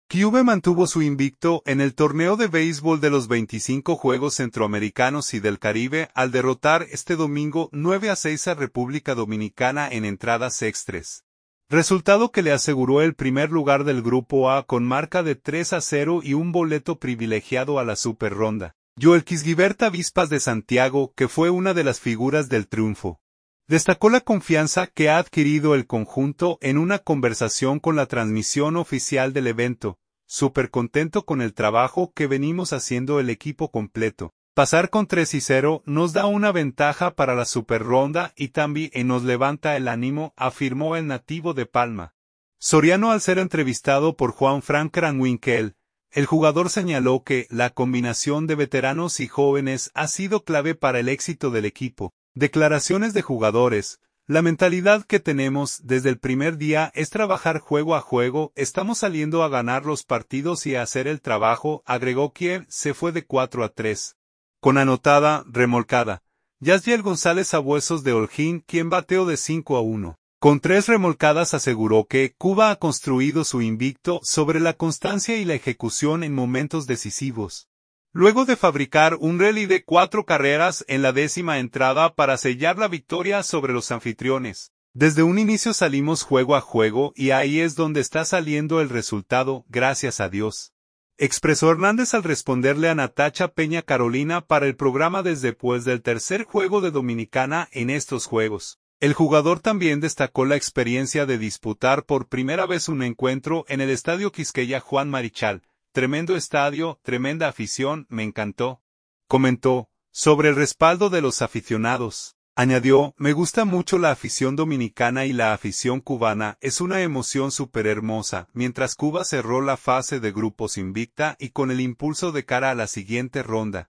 Cube mantuvo su invicto en el torneo de béisbol de los 25 Juegos Centroamericanos y del Caribe al derrotar este domingo 9-6 a República Dominicana en entradas extras. Resultado que le aseguró el primer lugar del Grupo A con marca de 3-0 y un boleto privilegiado a la Super Ronda. Joel Quisguibert Vispas de Santiago, que fue una de las figuras del triunfo, destacó la confianza que ha adquirido el conjunto en una conversación con la transmisión oficial del evento. Súper contento con el trabajo que venimos haciendo el equipo completo. Pasar con 3-0 nos da una ventaja para la Super Ronda y también nos levanta el ánimo, afirmó el nativo de Palma. Soriano al ser entrevistado por Juan Frank Kranwinkel, el jugador señaló que la combinación de veteranos y jóvenes ha sido clave para el éxito del equipo. Declaraciones de jugadores. La mentalidad que tenemos desde el primer día es trabajar juego a juego, estamos saliendo a ganar los partidos y a hacer el trabajo, agregó quien se fue de 4-3. Con anotada, remolcada. Yasdiel González Sabuesos de Holguín, quien bateó de 5-1. Con 3 remolcadas aseguró que Cuba ha construido su invicto sobre la constancia y la ejecución en momentos decisivos. Luego de fabricar un rally de 4 carreras en la 10ª entrada para sellar la victoria sobre los anfitriones. Desde un inicio salimos juego a juego y ahí es donde está saliendo el resultado, gracias a Dios. Expresó Hernández al responderle a Natacha Peña Carolina para el programa después del tercer juego de Dominicana en estos juegos. El jugador también destacó la experiencia de disputar por primera vez un encuentro en el Estadio Quisqueya Juan Marichal. Tremendo estadio, tremenda afición, me encantó. Comentó, sobre el respaldo de los aficionados. Añadió, me gusta mucho la afición dominicana y la afición cubana, es una emoción súper hermosa, mientras Cuba cerró la fase de grupos invicta y con el impulso de cara a la siguiente ronda.